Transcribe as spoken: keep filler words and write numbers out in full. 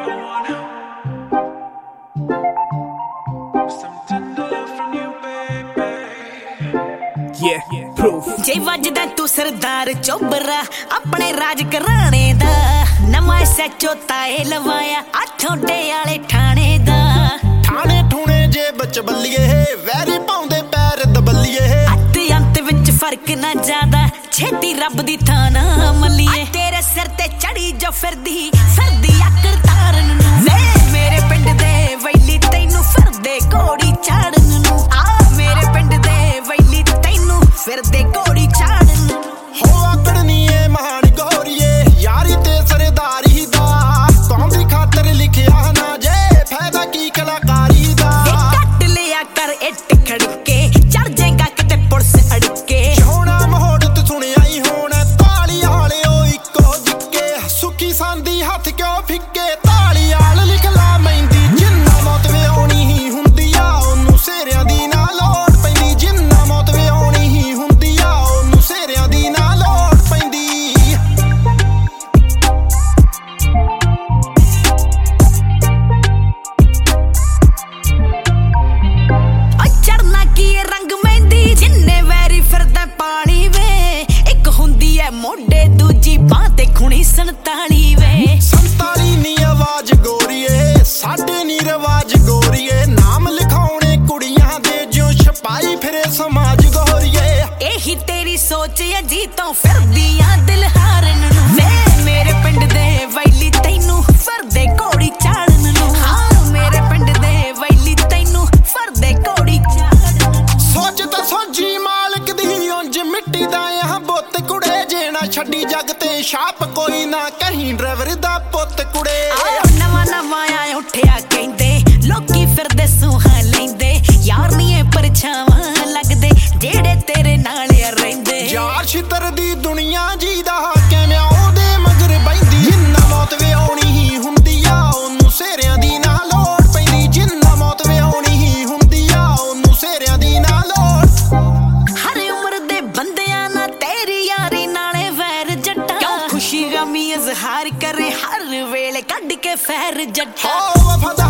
जे वजदा तू सरदार चोबरा अपने राज घराणे दा नवा सैचो ताए लवाया आठोडे आले ठाणे दा ठाणे ठूणे जे बच बल्लिए वैरी पाउंदे पैर दबल्लिए अत अंत विच फर्क ना ज्यादा छेती रब दी थां ना मल्लिए तेरे सिर ते चढ़ी जो फिरदी फिरदी आकर तारन नू वे मेरे पिंड दे वैली तैनू फिरदे घोड़ी चाड़न नू आ मेरे पिंड दे वैली तैनू फिरदे घोड़ी चाड़न हो आकड़नी ए महान गोरीए यारी ते सरदारी दा कौम दी खातर लिखिया ना जे फायदा की कलाकारी दा कट लिया कर इट खड़के चढ़ जाएगा किते पुलिस अड़के होना मोहब्बत सुनिया ही होना ताली आले ओ इको जिक्के सुखी सांदी हथ क्यों फिक्के ताली आल लिख ला मैंदी जिन्ना मौत वे आउणी ही हुंदी आ ओनू सेरियां दी ना लोड़ पैंदी जिन्ना मौत वे आउणी ही हुंदी आ ओनू सेरियां दी ना लोड़ पैंदी ओ चढ़ना की रंग मेहंदी जिन्ने वैरी फिरदा पानी वे एक हुंदी है मोढे दूजी बाह ते खुणी संताली वे संताली नी आवाज गोरीए साडे नी रवाज गोरीए नाम लिखाउणे कुड़ियां दे जो छपाई फिरे समाज गोरीए एही तेरी सोच अजी तो फिरदियां दिल हारन नू वे मेरे पिंड दे वैली तैनू फिरदे घोड़ी चाड़न नू हाँ मेरे पिंड दे वैली तैनू फिरदे घोड़ी चाड़न सोच तो सोची मालिक दी उंज मिट्टी दा यहाँ बुत कुड़े जे ना छड्डी जग ते छाप कोई ना कहीं ड्राइवर दा पुत कुड़े नवा नवा आए उठिया कहंदे लोकी फिरदे सूहा लैंदे यार नी ए परछावां लगदे जेड़े तेरे नाल रहिंदे यार छितर दी दुनिया जी दा किवें ओदे मगर बैंदी जिन्ना मौत वे आउणी ही हुंदी आ ओनू सेरियां दी ना लोड़ पैंदी जिन्ना मौत वे आउणी ही हुंदी आ ओनू सेरियां दी ना लोड़ हर उम्र दे बंदियां ना तेरी यारी नाले वैर जट्टा क्यों खुशी गमी इजहार करे हर वेले कढ के फैर जट्टा हो वफादार